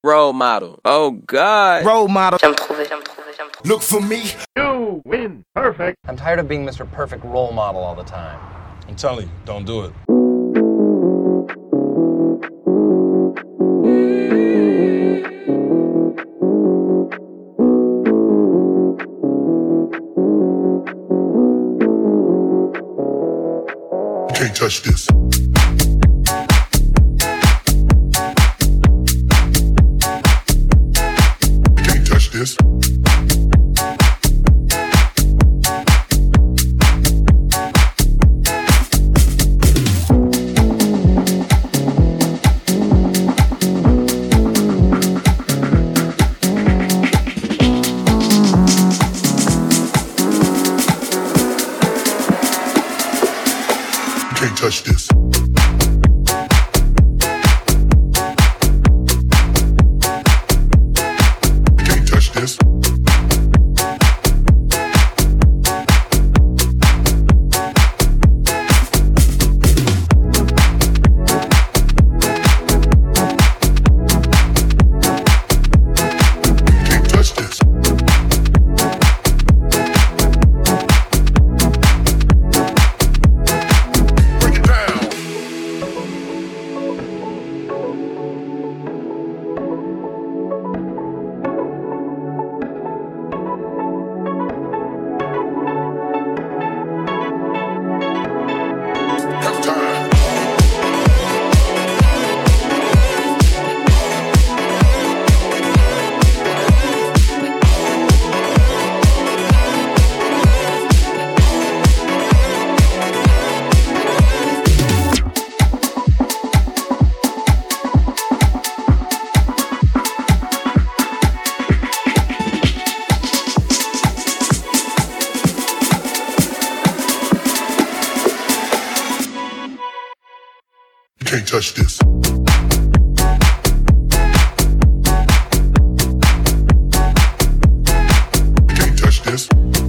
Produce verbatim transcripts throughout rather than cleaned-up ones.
Role model. Oh God. Role model. J'aime trouver, j'aime trouver, j'aime trouver. Look for me. You win. Perfect. I'm tired of being Mister Perfect role model all the time. I'm telling you, don't do it. You can't touch this. You can't touch this. Touch this. You can't touch this. Can't touch this. You can't touch this.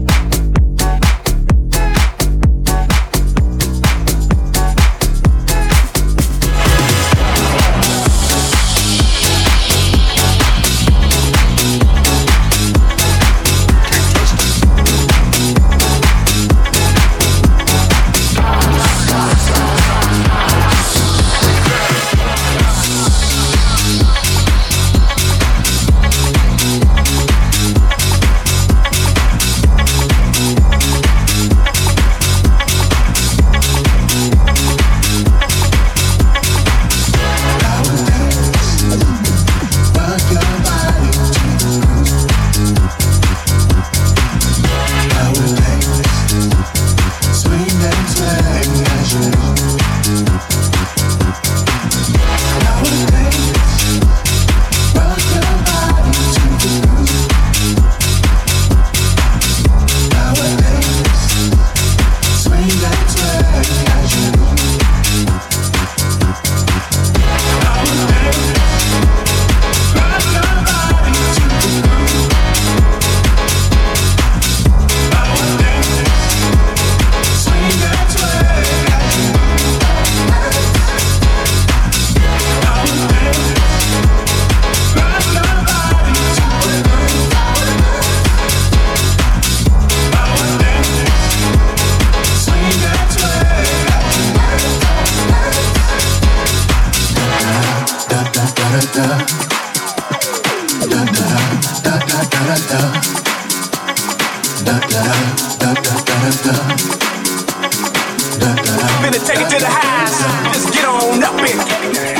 Finna take it to the highs. Just get on up in it.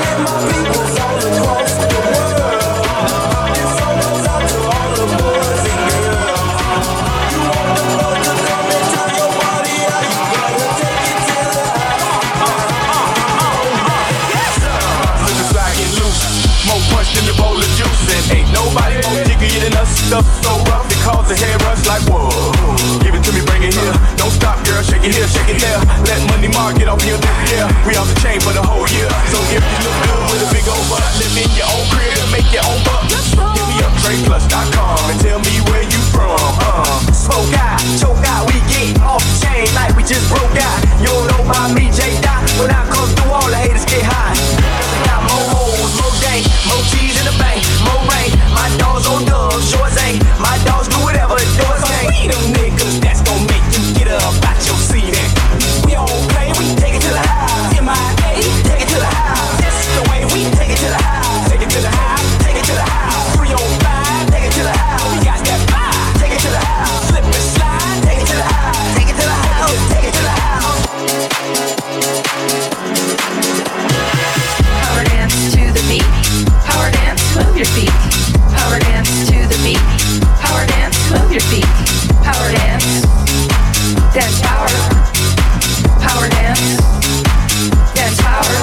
Ain't nobody more jiggy than us. Stuff so rough it cause the hair rush like whoa. Give it to me, bring it here. Don't stop, girl, shake it here, shake it there. Let Money Mark get off your dick, yeah. We off the chain for the whole year. So if you look good with a big old butt, live in your own crib and make your own buck. Hit me up, trade plus dot com and tell me where you from. Uh. Smoke out, choke out, we get off the chain like we just broke out. You don't know about me, J. Dot. When I come through, all the haters get high. Got more hoes, more dank, more cheese in the back. your feet. Power dance to the beat. Power dance, move your feet. Power dance. Dance power. Power dance. Dance power.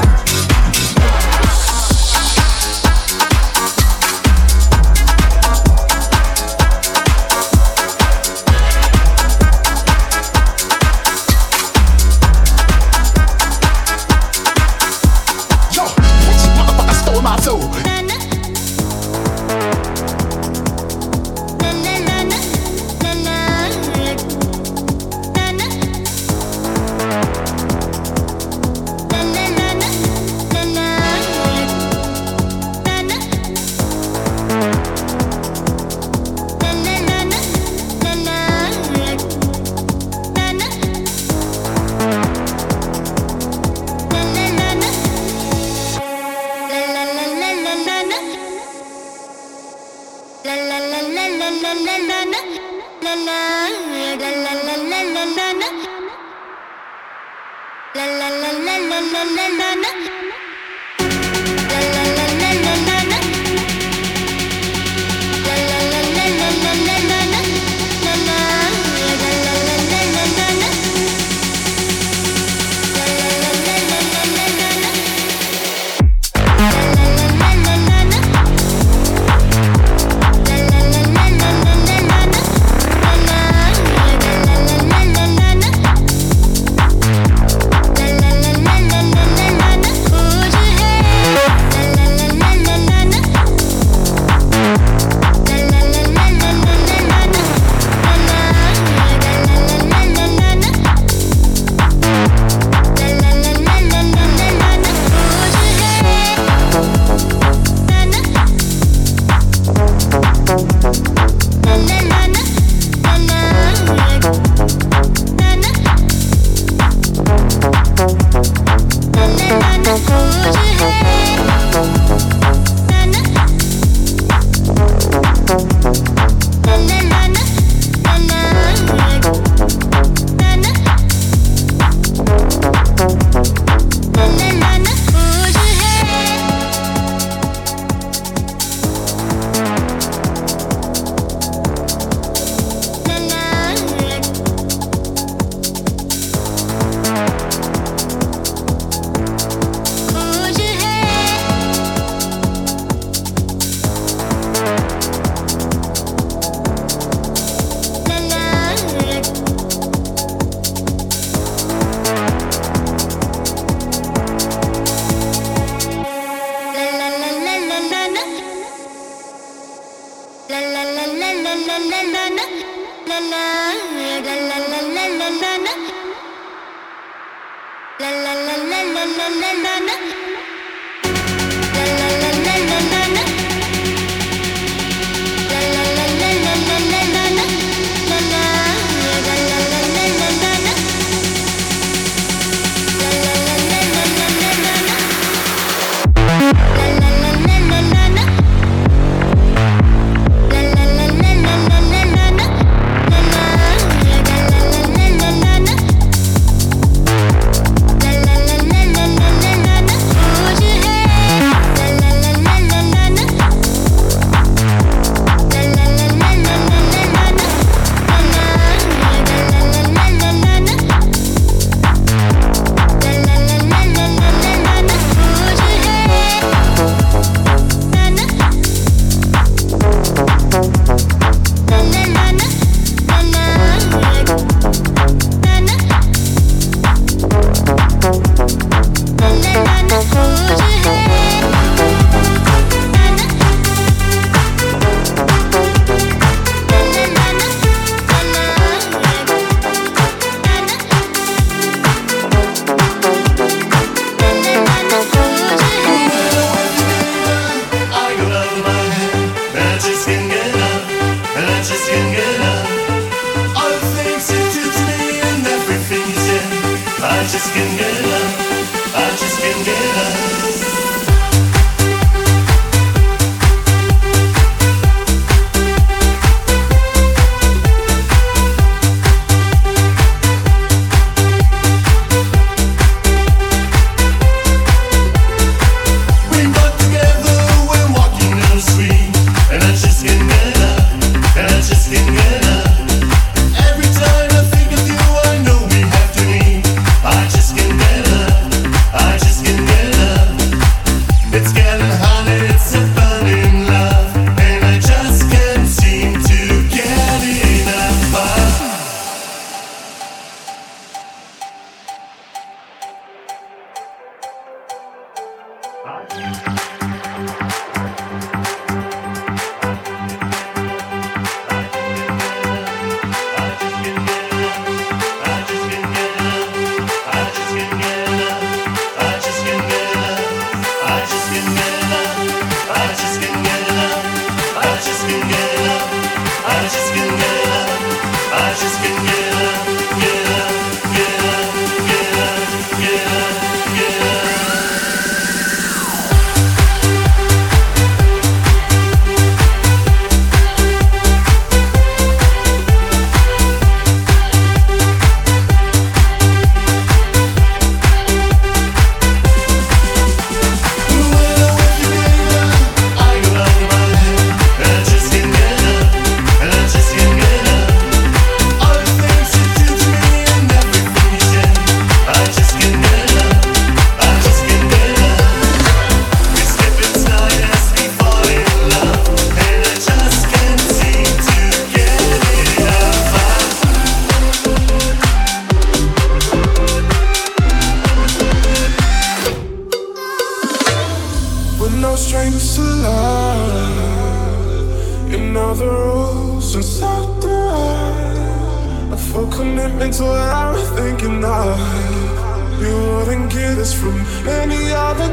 all the rules and set the right. A full commitment to what I was thinking of. You wouldn't get this from any other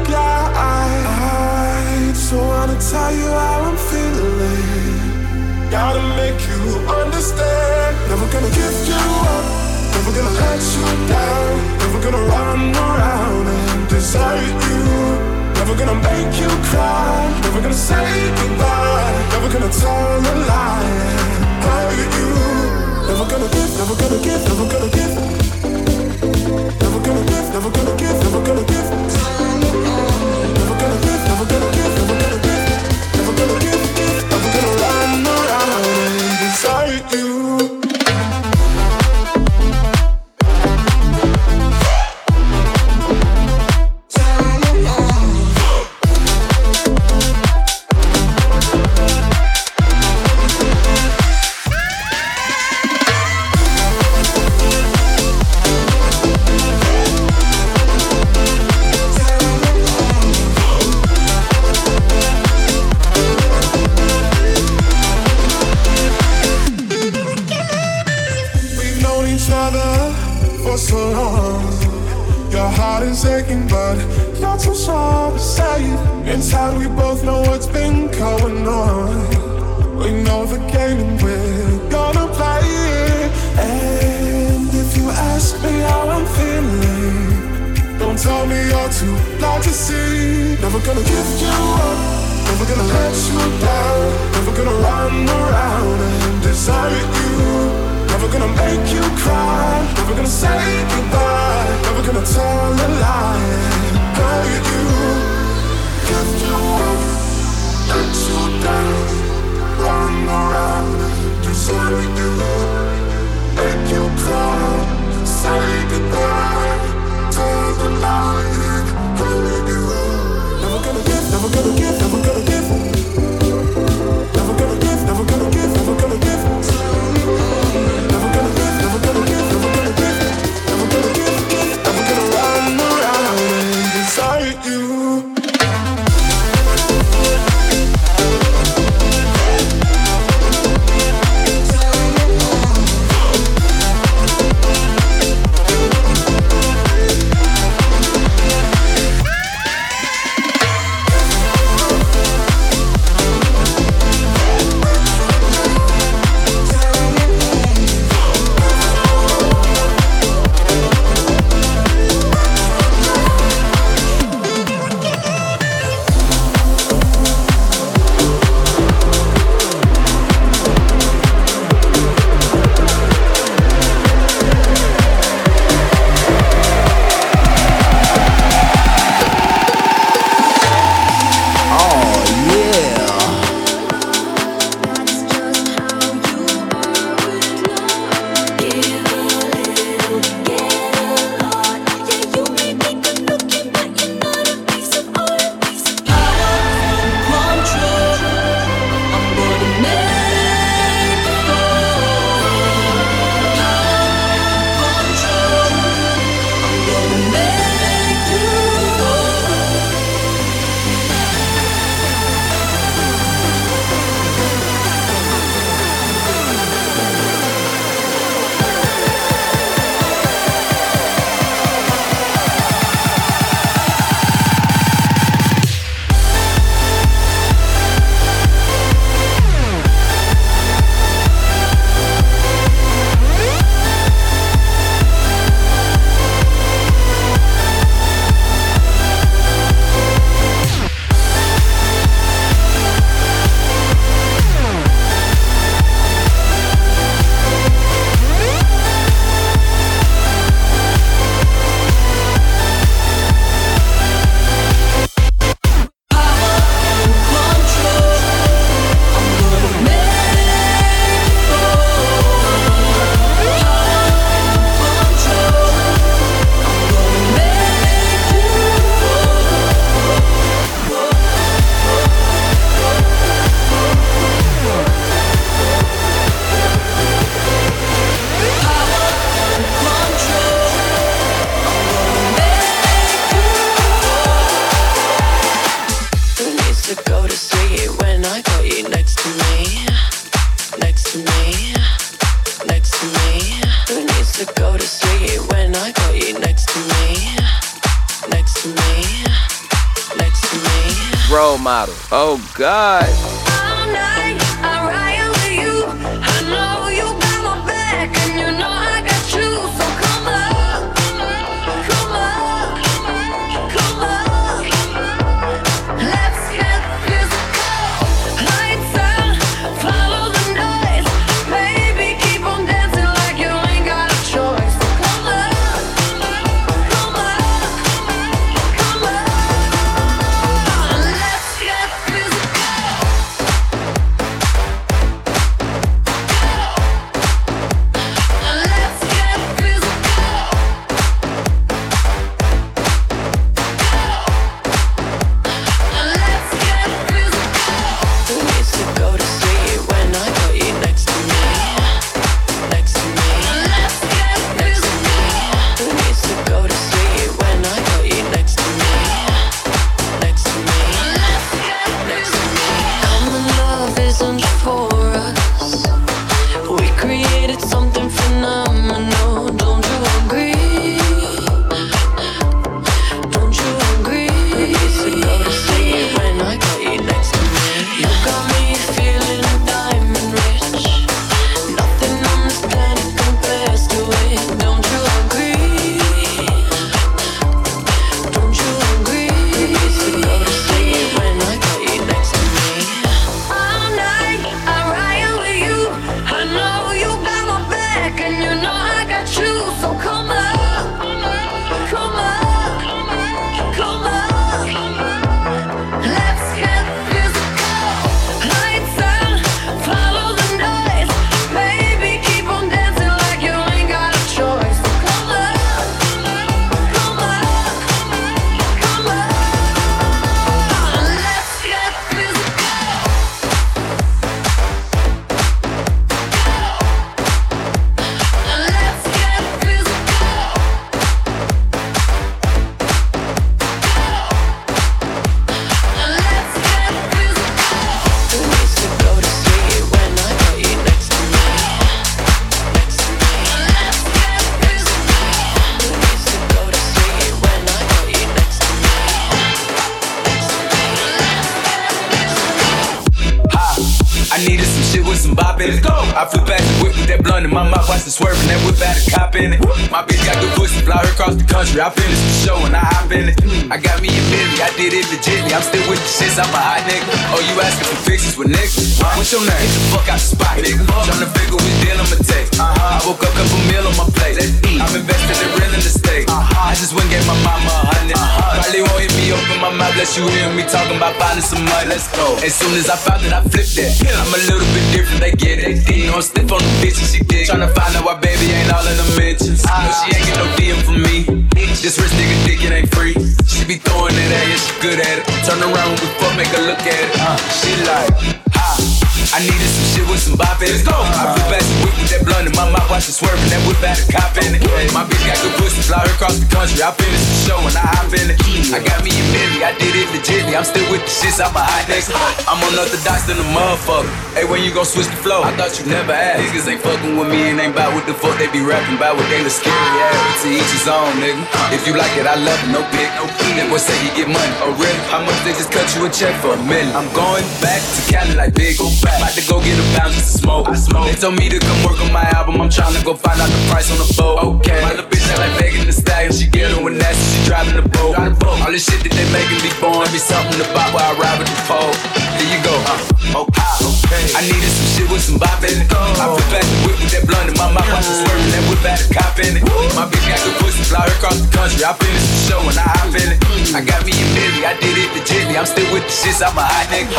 guy. So I wanna tell you how I'm feeling. Gotta make you understand. Never gonna give you up, never gonna let you down. Never gonna run around and desert you. Never gonna make you cry, never gonna say goodbye. Never gonna tell a lie and hurt you. Never gonna give, never gonna give, never gonna give. Never gonna give, never gonna give, never gonna give. Never gonna give, never gonna give, never gonna give. Never gonna give, give, never gonna run around and desert you. So long, your heart is aching, but you're too sure to say it. Inside, we both know what's been going on. We know the game and we're gonna play it. And if you ask me how I'm feeling, don't tell me you're too blind to see. Never gonna give you up, never gonna let you down. Never gonna run around and desert you. Never gonna make you cry, never gonna say goodbye. Never gonna tell a lie and hurt you. Give you up, let you down. Run around and desert you. Make you cry, say goodbye. Tell the lie and hurt you. Never gonna give, never gonna give, never gonna give. Never gonna give, never gonna give, never gonna give. Never gonna give, never gonna give, never gonna give. Never gonna give, give, never gonna run around and desert you. to go to sleep when I got you next to me. model. Oh, God. All night, I ride with you. I know you got my back, and you know I got you. So come up, come up, come up. Let's get physical. Lights out, follow the noise. Baby, keep on dancing like you ain't got a choice. So come up, come up, come up. Let's get physical. Let's get physical. Let's get physical. Who needs to go to sleep when I got you next to me? Next to me. Let's get Next to me. Who needs to go to sleep when I got you next to me? Next to me. Next to me. Common love isn't for us. We created something phenomenal. Don't you agree? Don't you agree? Who needs to go to sleep when I got you next to me? You got me feeling diamond rich. Nothing on this planet compares to it. Don't you agree? Don't you agree? Who needs to go to sleep when I got you next to me? All night, I ride with you. I know you got my back, and you know I got you. So come up, come up, come up. Let's get physical. Lights out, follow the noise. Baby, keep on dancing like you ain't got a choice. So come up, come up, come up. Let's get physical. Let's get physical. Let's get physical. Who needs to go to sleep when I got you next to me? Next to me. Let's get physical. Who needs to go to sleep when I got you next to me? Next to me. I needed some shit with some bop in it. I flew back and whip with that blunt in my mouth, watched it swerving, that whip had a cop in it. My bitch got good pussy, fly her across the country. I finished the show and I hop in it. I got me a Millie, I did it legitly. I'm still with the shits, I'm a hot nigga. Oh, you asking for fixes with niggas? What's your name? Get the fuck out the spot, nigga. Tryna figure which deal I'ma take. I woke up, couple meal on my plate. I'm invested in real estate. I just went and gave my mama a hundred. Probably won't hear me open my mouth, let you hear me talking about finding some money. Let's go. As soon as I found it, I flipped that. I'm a little bit different, they get it. You know I'm stiff on the bitch and she dig. Tryna find out why baby ain't all in the mentions. No, she ain't get no D M from me. This rich nigga dick, it ain't free. She be throwing that at, yeah, she good at it. Turn around when we fuck, make her look at it. Uh, she like, ha. I needed some shit with some bop in it. I flew back and whip with that blunt in my mouth, watch it swerving, that whip had a cop in it. My bitch got good pussy, fly her across the country. I finished the show and I hop in it. I got me a Millie, I did it legitly. I'm still with the shits, I'm a hot nigga. I'm unorthodox than a motherfucker. Hey, when you gon' switch the flow? I thought you never asked. Niggas ain't fucking with me and ain't bout what the fuck they be rapping about. What they look scary ass. But to each his own, nigga. If you like it, I love it, no pick, no fee. That boy say he get money. Oh really? How much they just cut you a check for a million? I'm going back to Cali like big, go back. About to go get a pound just to smoke. I smoke. They told me to come work on my album. I'm tryna go find out the price on the boat. Okay. My little bitch act like Megan Thee Stallion. She get her when nasty, she driving the boat. All this shit that they making me born be something about where I ride with the pole. Here you go. Uh, okay. I needed some shit with some bop in it. I flew back and whip with that blunt in my mouth, watch it swerving, that whip had a cop in it. My bitch got good pussy, fly her across the country. I finished the show and I hop in it. I got me a Millie, I did it legitly. I'm still with the shits, I'm a hot nigga.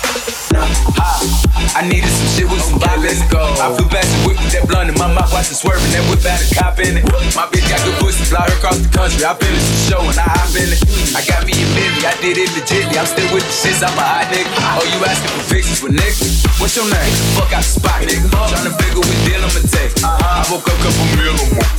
I needed some shit with some bop in it. I flew back and whip with that blunt in my mouth, watch it swerving, that whip had a cop in it. My bitch got good pussy, fly her across the country. I finished the show and I hop in it. I got me a Millie, I did it legitly. I'm still with the shits, I'm a hot nigga. Oh, you asking for fixes with niggas? What's your name? Get the fuck out the spot, nigga. Tryna figure which deal I'ma take. I woke up, couple meal on my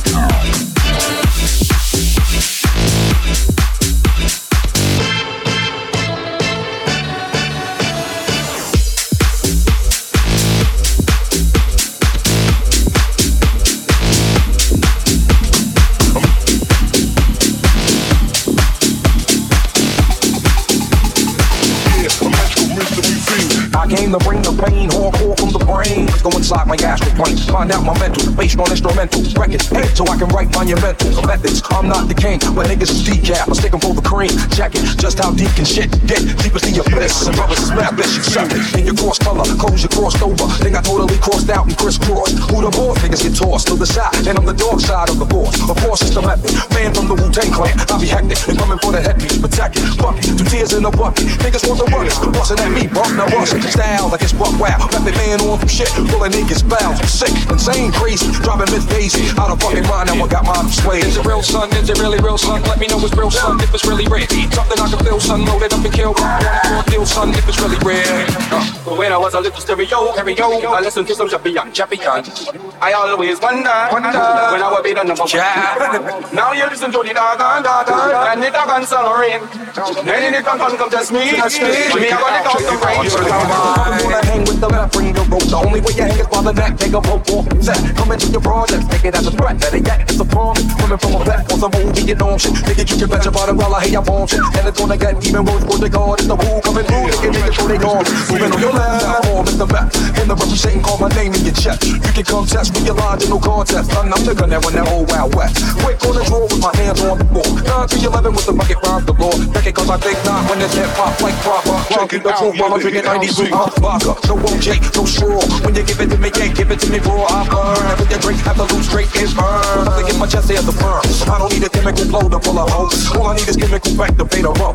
came to bring the pain, hardcore from the brain. Let's go inside my astral plane, find out my mental, based on instrumental records, hey, so I can write monumental methods. I'm not the king, but niggas is decaf. I stick 'em for the cream. Check it, just how deep can shit get? Deepest in your bliss. And brothers is mad bitch, you suck it. In your cross color, clothes you crossed over. Think I totally crossed out and crisscrossed. Who the boss? Niggas get tossed to the side, and I'm the dog side of the force. Of course, it's the method. Man from the Wu-Tang Clan, I be hectic and coming for the headpiece, protect it. Bucket, two tears in a bucket. Niggas want the runners, bustin' at me, bump now rush. Style like it's buck wow. Method man on some shit, pulling niggas bounds. Sick, insane, crazy, driving Miss Daisy out of fucking mind. Now I got mine persuaded. Is it real, son? Is it really real, son? Let me know it's real, son. If it's really real, something I can feel, son. Load it up and kill. One deal, son. If it's really real. Uh, when I was a little stereo, stereo, I listened to some champion, champion. I always wonder, wonder when I would be the number one. Yeah. Now you listen to the dog, dog, dog, and the dog and son of rain. Then it can come just me, just me. Me, I gotta count the rain. I'm gonna hang with the left, bring the rope. The only way you hang is by the neck. Take a vote for set. Come into your projects, take it as a threat. Better yet, it's a promise. Coming from a back on some movie, you know shit. Nigga, you can bet your bottom while I hate your bomb shit. And it's gonna get even worse for the guard. It's the who coming through, nigga, nigga, so they gone. Moving on your left, now I'm Mister Mac. In the representing, call my name in your chest. You can come test with your lines in no contest. I'm the gunner when that old Wild West. Quick on the draw with my hands on the floor. nine to eleven with the bucket round the floor. Back it cause I think not when it's hip hop like proper. Check it the truth while I'm drinking ninety proof vodka. No O J, no straw. When you give it to me, can't give it to me raw. I burn. With your drink, have to lose straight and burn. Nothing in my chest, there's a burn. I don't need a chemical flow to pull a hoe. All I need is chemical back to pay the rope.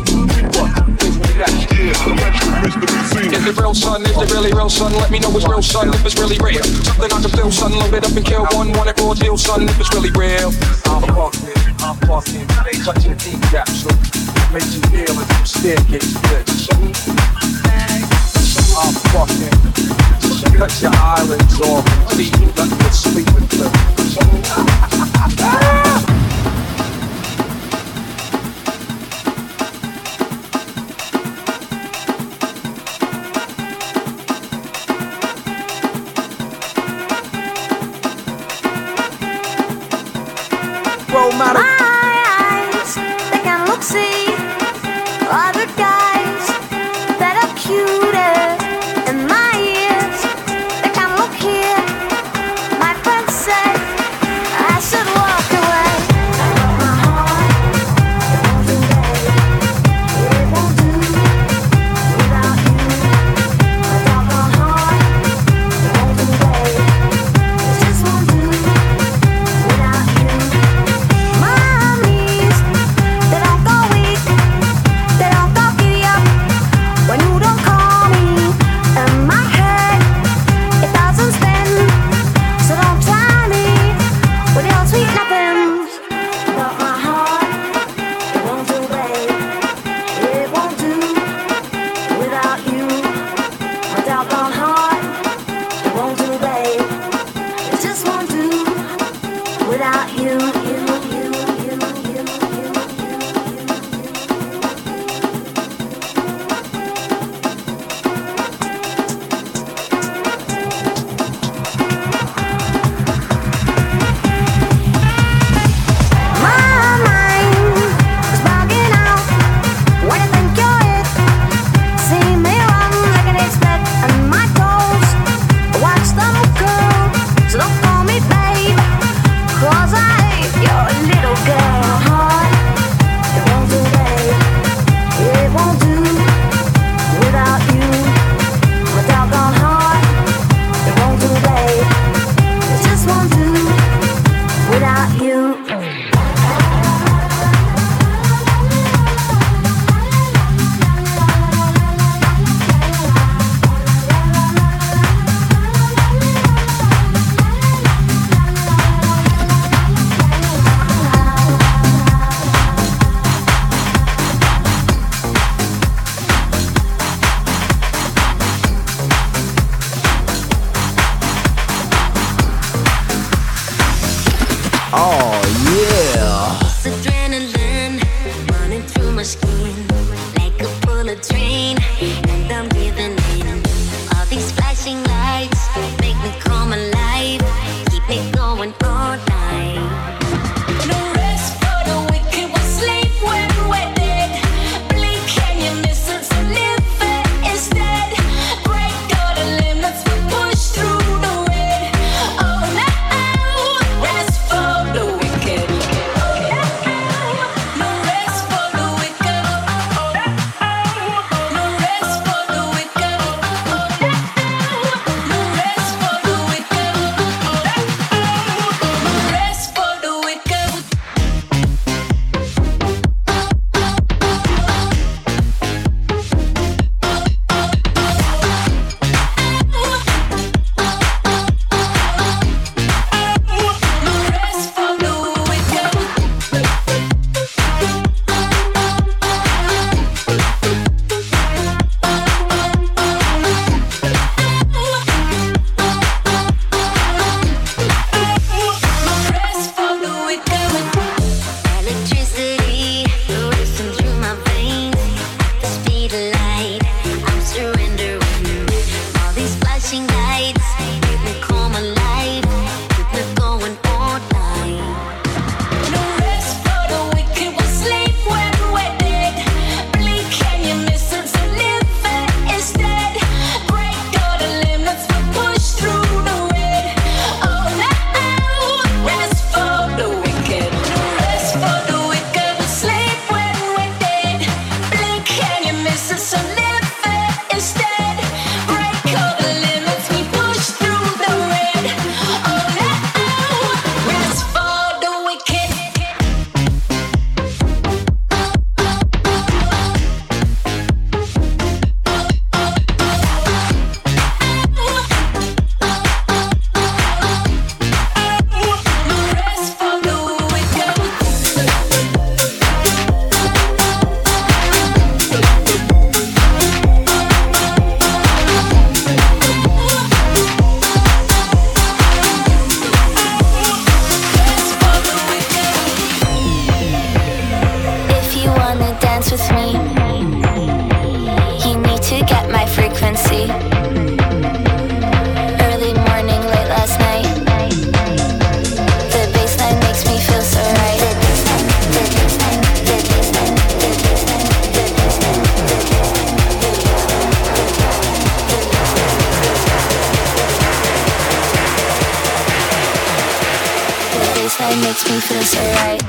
Is it real, son? Is it really real, son? Let me know it's real, son. If it's really real, something I can feel, son. Load it up and kill one. Want it raw deal, son. If it's really real, I'm fucking, I'm fucking. They touching the deep gap, so it makes you feel like some staircase bitch. I'm fucking. Cut your eyelids off and see you let me sleep with them. My eyes, they can look see other guys that are cuter. And my ears, they can look here. My friend said I should walk away. baseline makes me feel so right.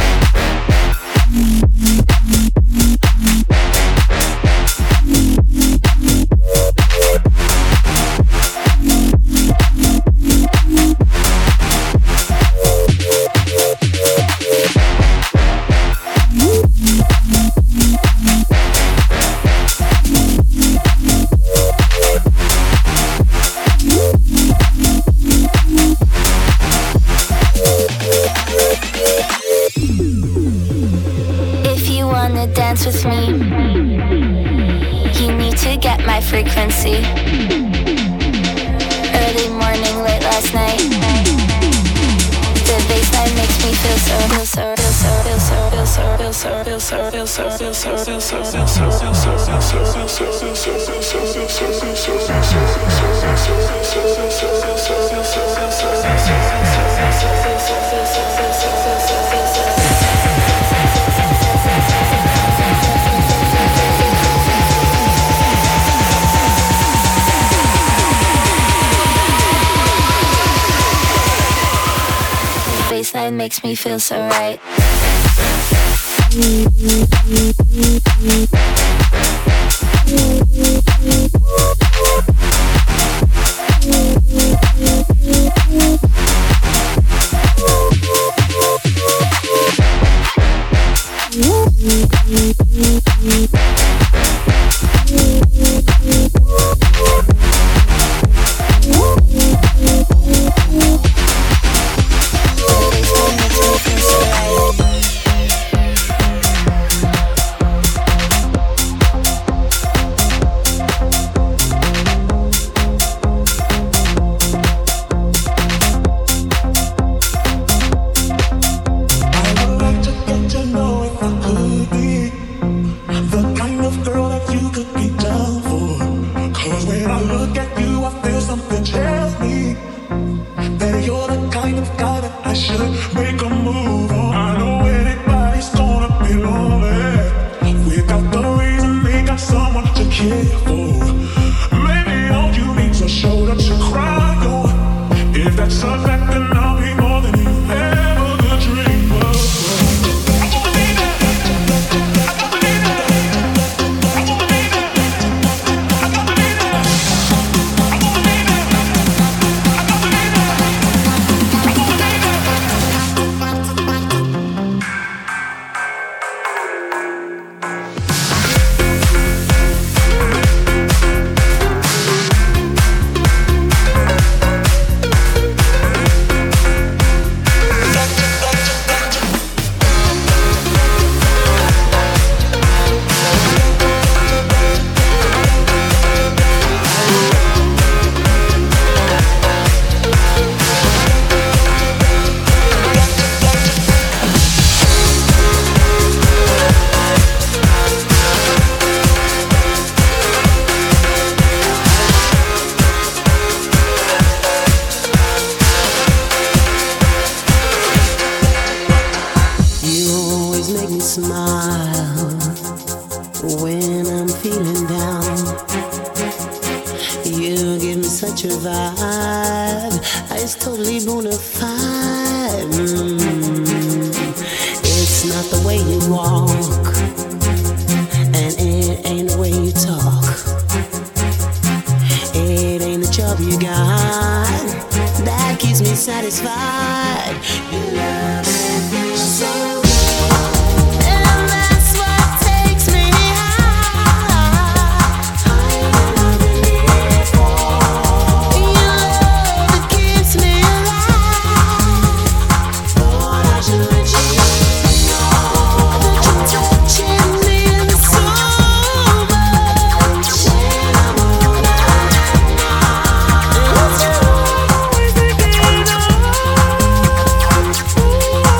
Dance with me. You need to get my frequency. Early morning, late last night. The baseline makes me feel so, feel so, feel so, feel so, feel so, feel so, feel so, feel so, feel so, feel so, feel so, feel so, feel so, feel baseline makes me feel so right. Ooh.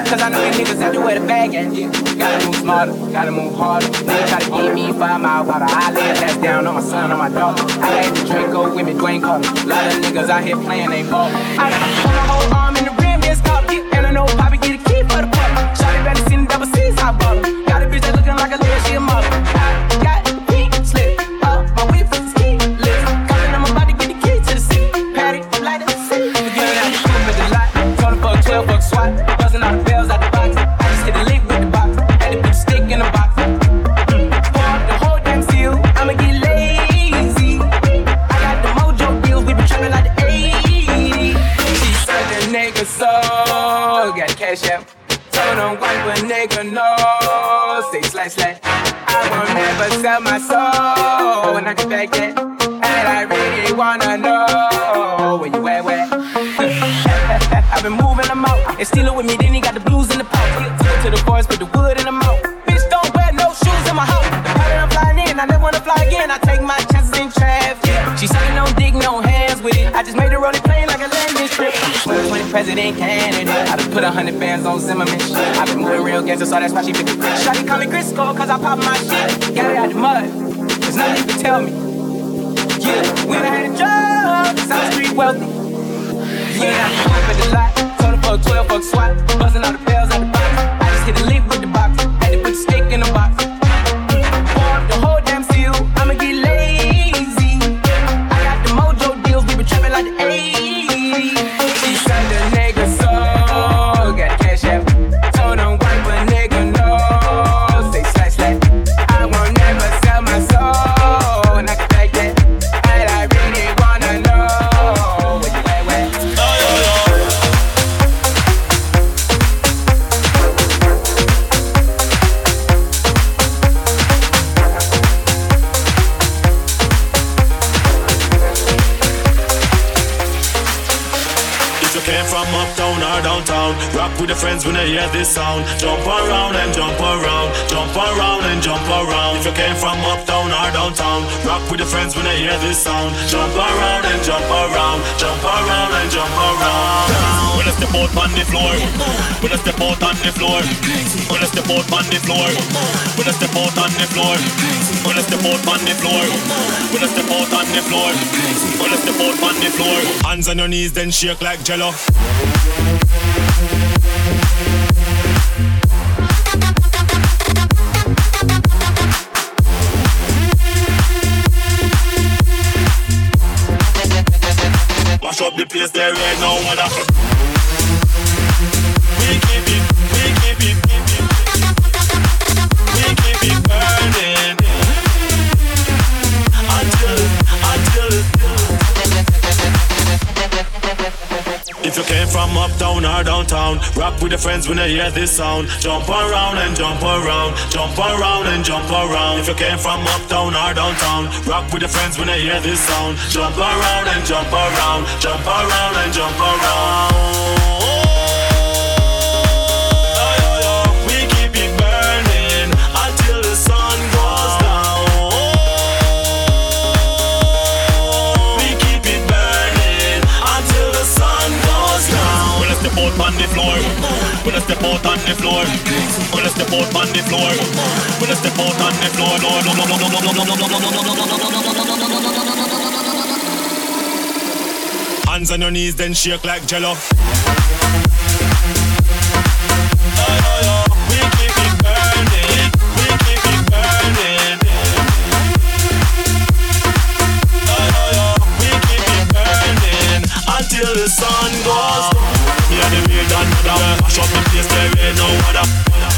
Cause I know these niggas out there where the bag at. Yeah. Gotta move smarter, gotta move harder. Niggas try to give me five mile water. I lay a dash down on my son, on my daughter. I had the Draco with me, Dwayne Carter. A lot of niggas out here playing, they ball. I got my whole arm in the rim, it's called it. And I know Poppy get a key for the party. Shawty better see the double C's, I bought her. Got a bitch that looking like a little, she a model. I got the pink slip up, my whip is ski lift. Coming, I'm about to get the key to the city. Patty, light up the city. Forgetting out the coupe with the lot. Told her for a twelve buck swat. Buzzing all the bells out the box. I just hit a lick with the box. Had to put the stick in the box. Pour up the whole damn seal. I'ma get lazy. I got the mojo deals. We been trapping like the eighties. She said the nigga so got the cash out. Told him wipe a nigga no. Say slash slash. I won't never sell my soul when I get back that. And I really wanna know where you at, where? I've been moving them out and steal it with me. Then he got the blues in the pouch. Took it to the forest, put the wood in the mouth. Bitch, don't wear no shoes in my house. The pattern I'm flying in, I never wanna fly again. I take my chances in traffic. She sucking no dick, no hands with it. I just made her roll it plain like a landing strip. twenty president candidate. I done put a hundred bands on Zimmerman. I been moving real gangster, so that's why she picked it. Shawty call me Crisco, cause I pop my shit. Got it out the mud. There's nothing you can tell me. Yeah, when I had a job, South Street wealthy. Yeah, I put the lot. Told her for a twelve buck swat. Buzzing all the bells out the box. I just hit a lick with the box. Had to put the stick in the box. Pour up the whole damn seal. I'ma get lazy. I got the mojo deals. We been trapping like the eighties. She said the nigga so got the cash out. Told him wipe a nigga no. Say slash slash. I won't never sell my soul. And I can take that. And I really wanna know where you at, where? Came from uptown or downtown. Rock with the friends when they hear this sound. Jump around and jump around. Jump around and jump around. If you came from uptown or downtown, rock with the friends when they hear this sound. Jump around and jump around. Jump around and jump around. When I step out on the floor, when I step out on the floor, when I step out on the floor, when I step out on the floor, when I step out on the floor, when I step out on the floor, when I step out on the floor. Hands on your knees, then shake like Jello. Mash up the place, there ain't no other. We keep it, we keep it, keep it. We keep it burning until, until it's If you came from uptown or downtown, rock with the friends when they hear this sound. Jump around and jump around, jump around and jump around. If you came from uptown or downtown, rock with the friends when they hear this sound. Jump around and jump around, jump around and jump around. We keep it burning until the sun goes down. We keep it burning until the sun goes down. When I step out on the floor, when I step out on the floor, when I step out on the floor, when I step out on the floor, no, no, no, no, no, no, no, no, no, no, no. Hands on your knees, then shake like Jello. We keep it burning, we keep it burning. We keep it burning until the sun goes down. Me and the real done mother, mash up the place, there ain't no other.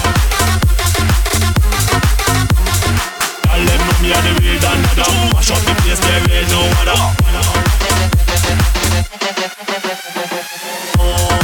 Tell them no, me and the real done mother, mash up the place, there ain't no other. Oh.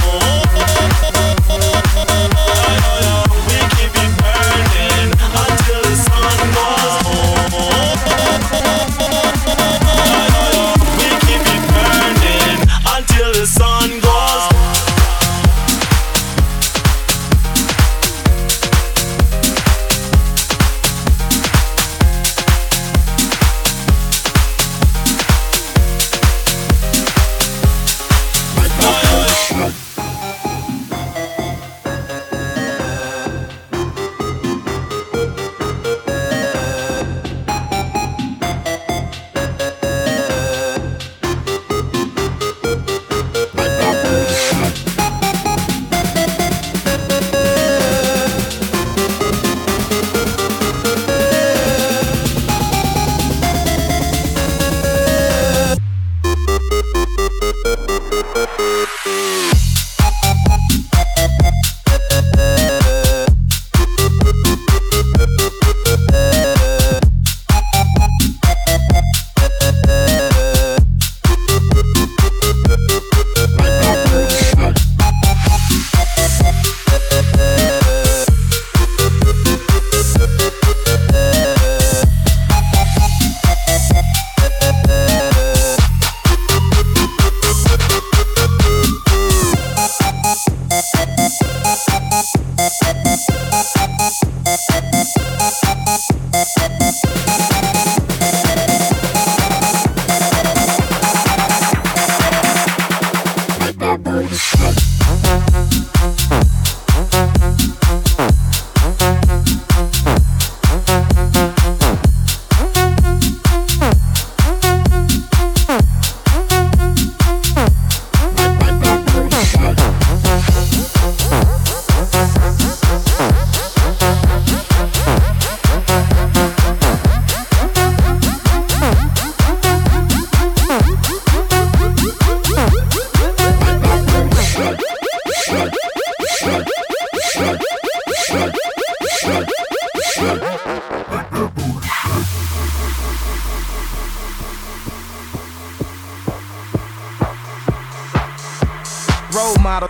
role model.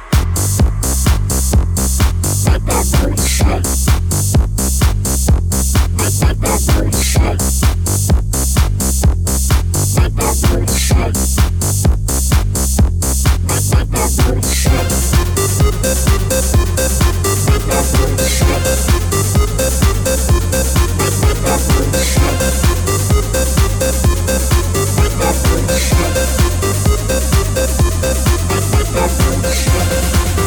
Make that booty shake. Make, make that booty shake. Make that booty shake. Make, make that booty shake. Make that booty shake. Make, make that booty shake. Make that booty shake. Make, make that booty shake.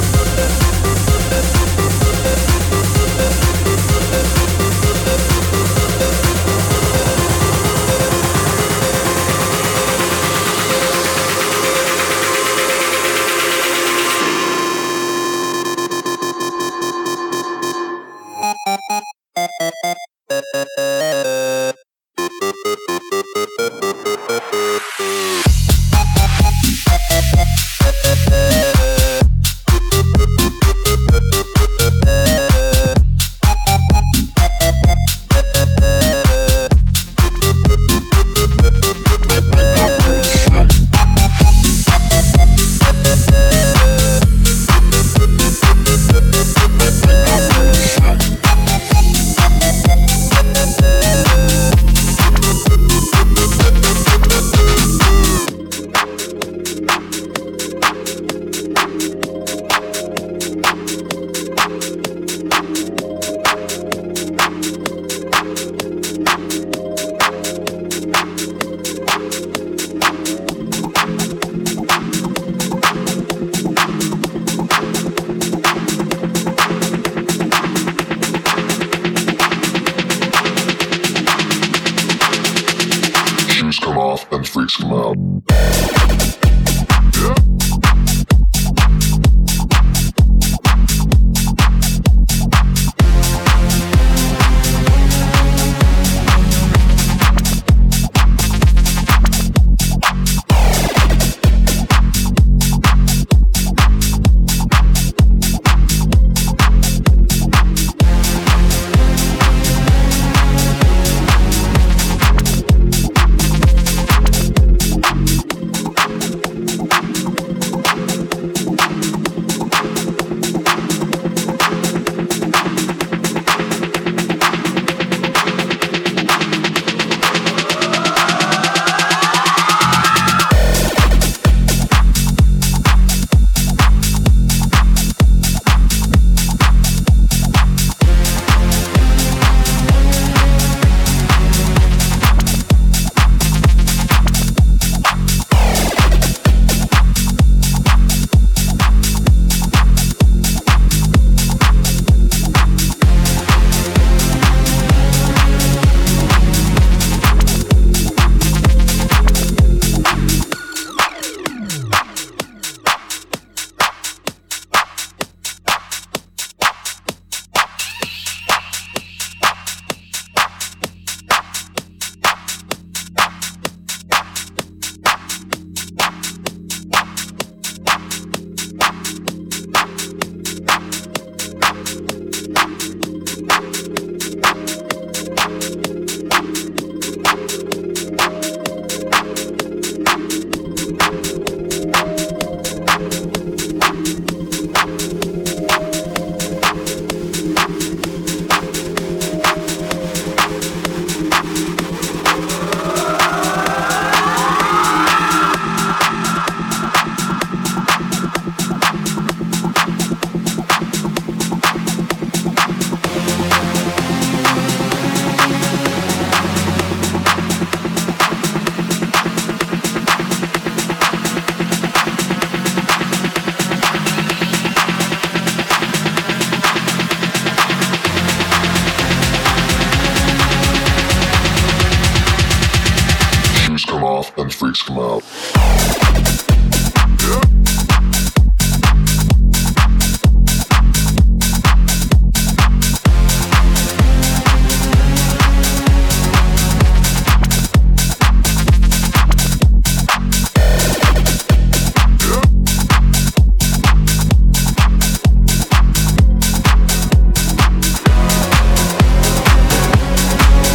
and freaks come out.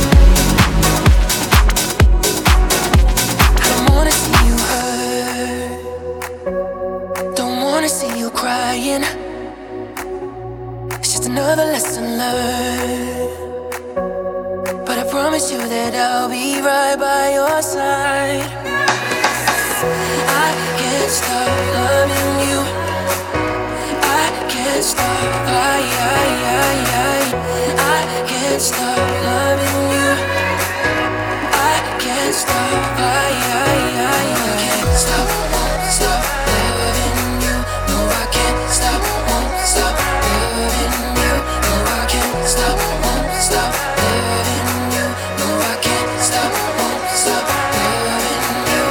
I don't wanna see you hurt. that I'll be right by your side. I can't stop loving you. I can't stop, I, I, I, I, I can't stop loving you. I can't stop, I, I, I, I can't stop, won't stop loving you. No, I can't stop, won't stop loving you. No, I can't stop, won't stop loving you. No, I can't stop, won't stop loving you.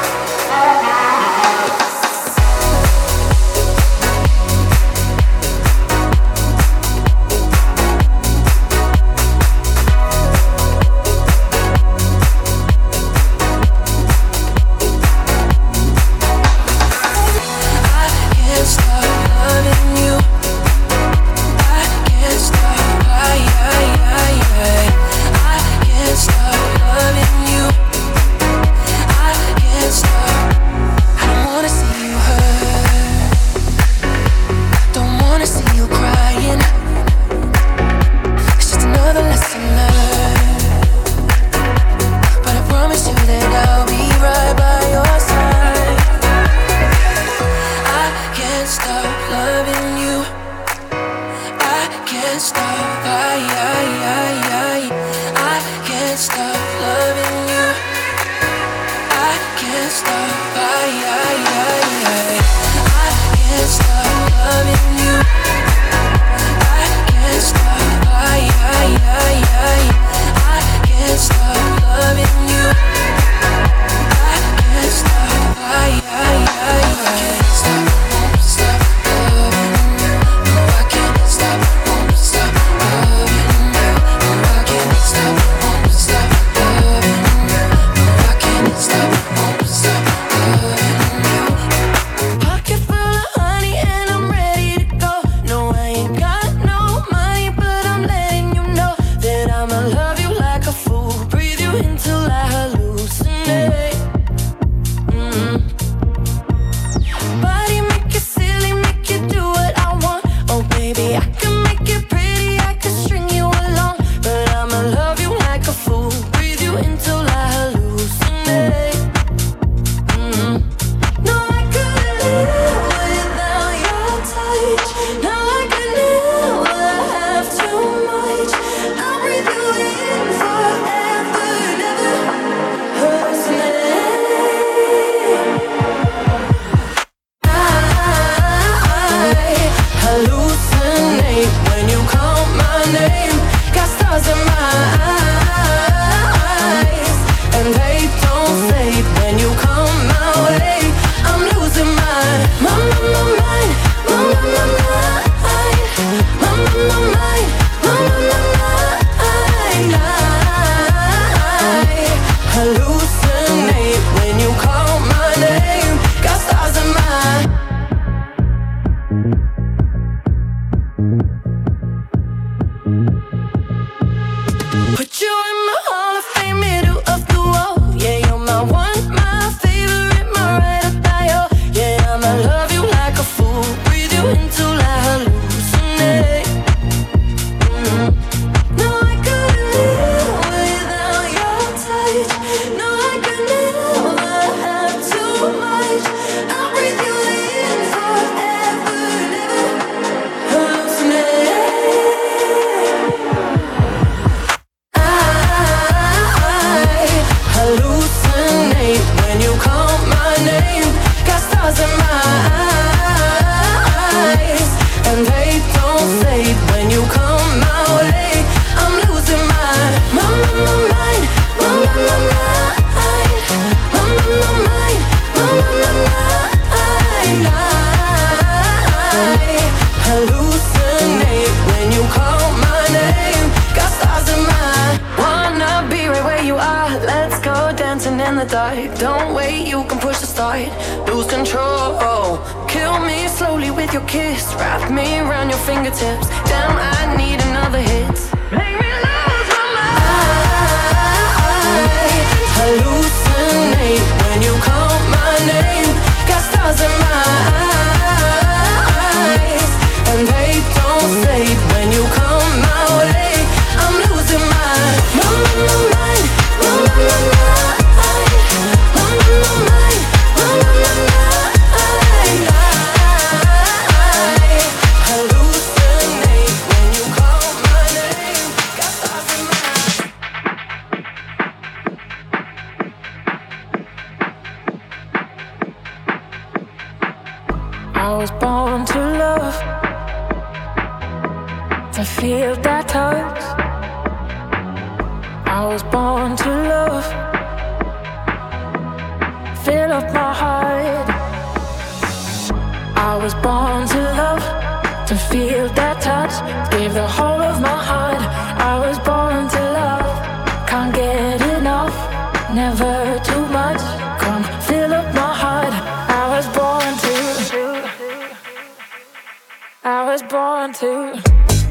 Don't wait, you can push the start. Lose control. Kill me slowly with your kiss. Wrap me around your fingertips. Damn, I need another hit. Make me lose my mind. I hallucinate when you call my name. Got stars in my eyes, and they don't fade when you come my way. I'm losing my, my, my, my mind. I was born to love, to feel that touch. I was born to love, fill up my heart. I was born to love, to feel that touch, give the whole of my heart. I was born to love, can't get enough, never too much. Come fill up my heart. I was born to, I was born to.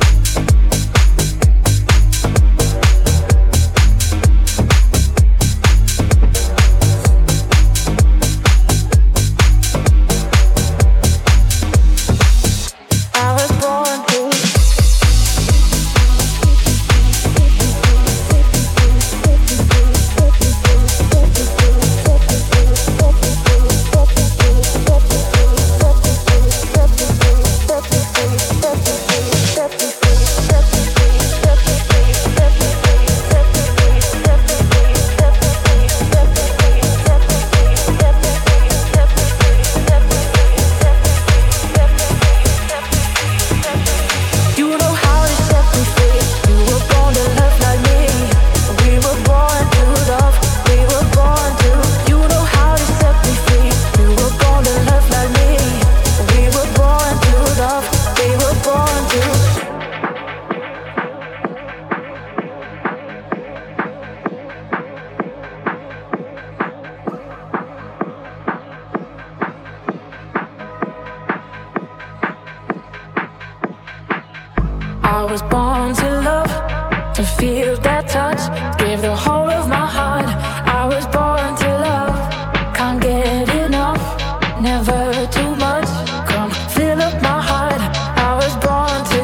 I was born to love, to feel that touch, give the whole of my heart. I was born to love, can't get enough, never too much. Come fill up my heart. I was born to.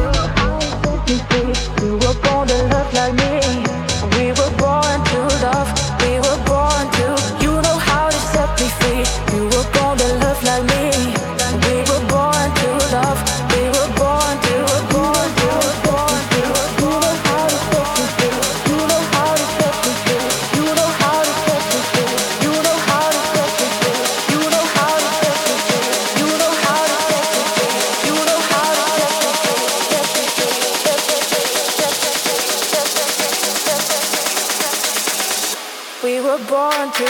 You were born to love like me. We were born to love. We were born to. You know how to set me free. You were born to love like me. We were born to love. We were born to. Born to. Born to. You know how to set me free. You know how to set me free. You know how to set me free. You know how to set me free. You know how to set me free. You know how to set me free. You know how to set me free. We were born to.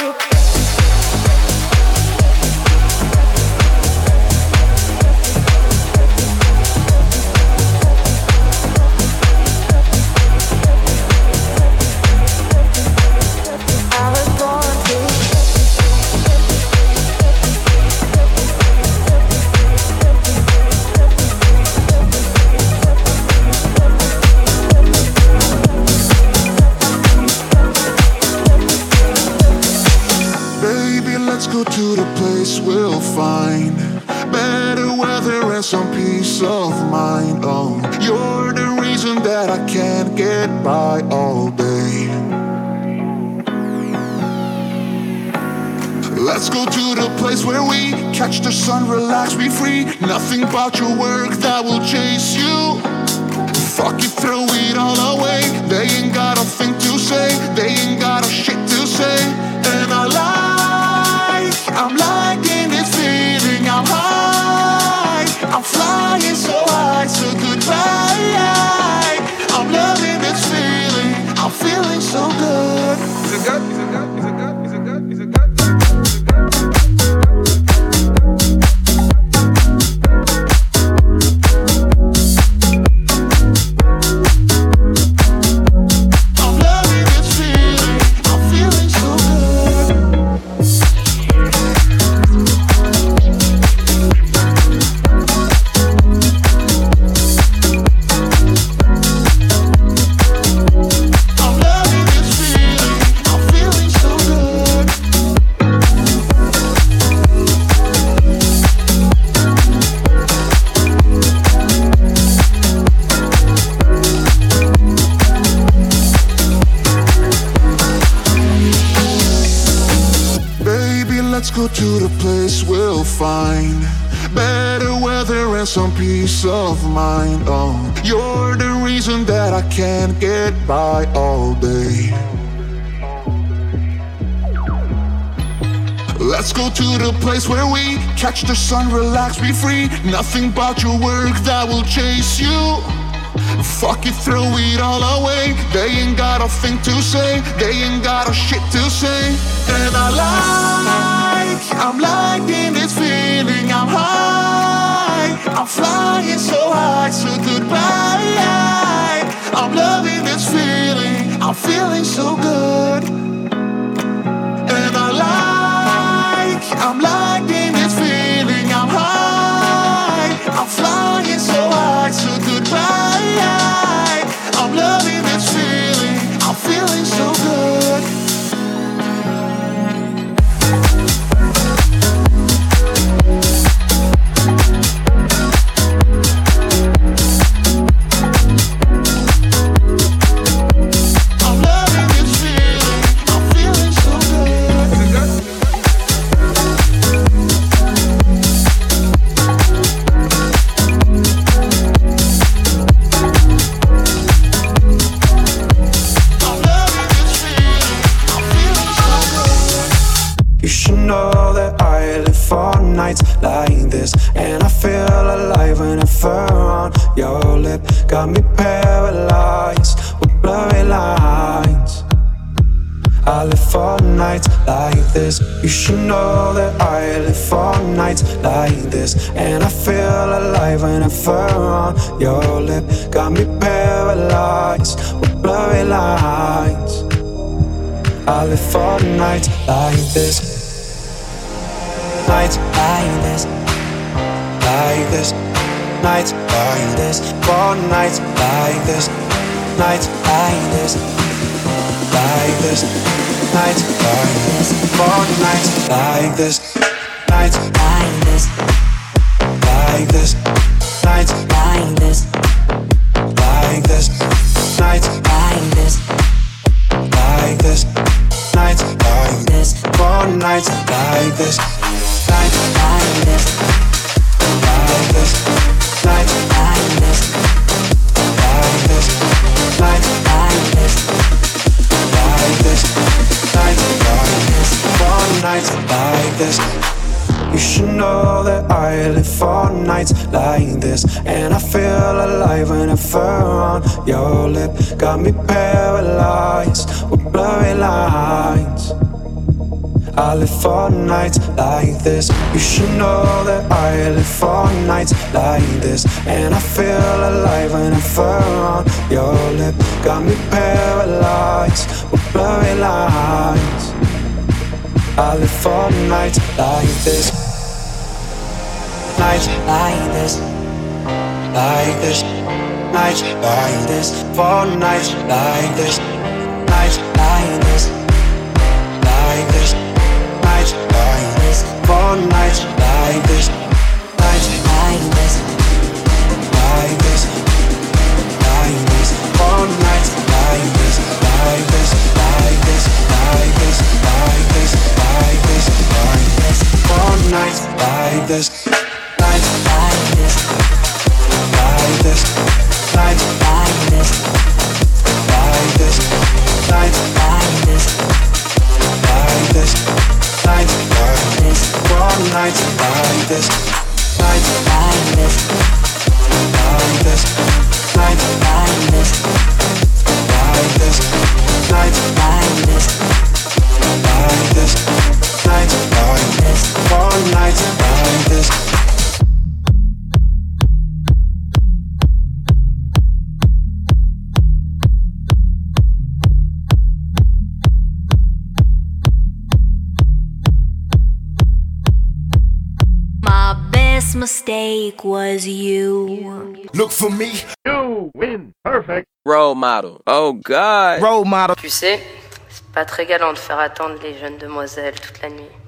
To the place we'll find better weather and some peace of mind. Oh, you're the reason that I can't get by all day. Let's go to the place where we catch the sun, relax, be free. Nothing about your work that will chase you. Fuck it, throw it all away. They ain't got a thing to say. They ain't got a shit to say. And I lie. I'm liking this feeling, I'm high. I'm flying so high, so goodbye. I'm loving this feeling, I'm feeling so good. Is it good? Is it good? Is it good? Is it good? Is it good? I'm loving this feeling, I'm feeling so good. Let's go to the place we'll find better weather and some peace of mind. Oh, you're the reason that I can't get by all day. Let's go to the place where we catch the sun, relax, be free. Nothing about your work that will chase you. Fuck it, throw it all away. They ain't got a thing to say, they ain't got a shit to say. And I like, I'm liking this feeling, I'm high, I'm flying so high, so goodbye. I'm loving this feeling, I'm feeling so good. And I like, I'm liking this feeling, I'm high, I'm flying so high, so goodbye. I'm loving this feeling, I'm feeling so good. I'm loving this feeling, I'm feeling so good. You should know that I live for nights like this, and I feel alive whenever on your lip. Got me paralyzed with blurry lines. I live for nights like this. You should know that I live for nights like this, and I feel alive whenever on your lip. Got me paralyzed with blurry lines. I live for nights like this. Nights like this. Like this. Nights like this. For nights like this. Nights like this. Like this. Nights like this. For nights like this. Nights like this. Like this. Nights like this. Like this. Nights like this. Like this. Nights like this. For nights like this. Nights like this. Like this. Nights like this. Like this. Nights like this. Like this. Nights like this. For nights like this. You should know that I live for nights like this, and I feel alive whenever on your lip. Got me paralyzed with blurry lines. I live for nights like this. You should know that I live for nights like this, and I feel alive whenever on your lip. Got me paralyzed with blurry lines. I live for nights like this. Nights like this. Like this. Nights like this. For nights like this. Nights like this. Like this. Nights like this. For nights like this. Nights like this. Like this. Like this. For nights like this. Like this. Like this. Like this. Like this. Like this. Like this. For nights like this. Nights like this. Like this. Nights like this. Like this. Nights like this. Like this. Nights like this. For nights like this. Nights like this. Like this. Nights like this. Like this. Nights like this. Like this. Nights like this. For nights like this. Mistake was you. Look for me. You win. Perfect. Role model. Oh God. Role model. Tu sais, c'est pas très galant de faire attendre les jeunes demoiselles toute la nuit.